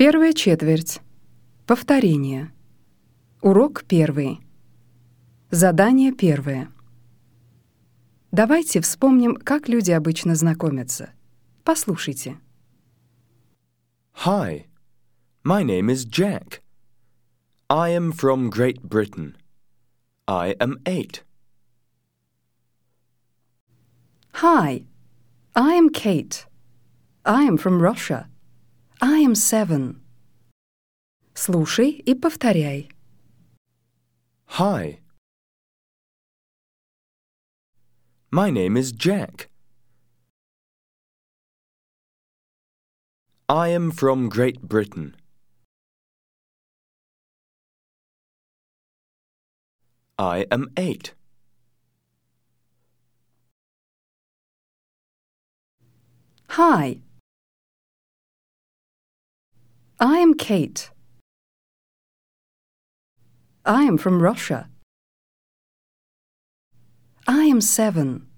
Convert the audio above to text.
Первая четверть. Повторение. Урок 1. Задание 1. Давайте вспомним, как люди обычно знакомятся. Послушайте. Hi, my name is Jack. I am from Great Britain. I am 8. Hi, I am Kate. I am from Russia. I am 7. Слушай и повторяй. Hi, my name is Jack. I am from Great Britain. I am 8. Hi, I am Kate. I am from Russia. I am 7.